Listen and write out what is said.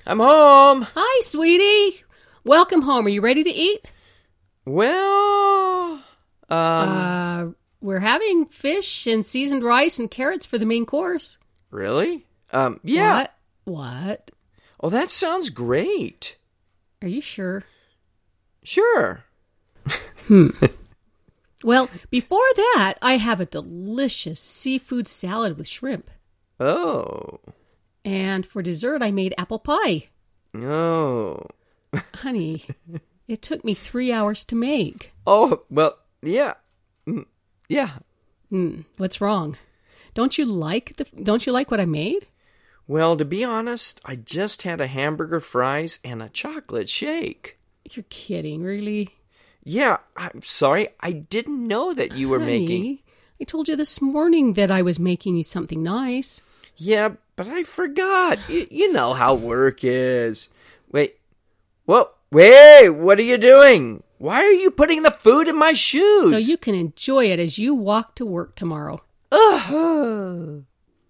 I'm home. Hi, sweetie. Welcome home. Are you ready to eat? Well, We're having fish and seasoned rice and carrots for the main course. really? Yeah. What? Oh, that sounds great. Are you sure? Sure. Well, before that, I have a delicious seafood salad with shrimp. Oh. And for dessert, I made apple pie. Oh. Honey, it took me 3 hours to make. Oh, well, yeah. Yeah. What's wrong? Don't you like what I made? Well, to be honest, I just had a hamburger, fries, and a chocolate shake. You're kidding, really? Yeah, I'm sorry. I didn't know that you were making... Honey, I told you this morning that I was making you something nice. Yeah, but I forgot. You know how work is. Wait. Whoa. Wait, what are you doing? Why are you putting the food in my shoes? So you can enjoy it as you walk to work tomorrow. Ugh.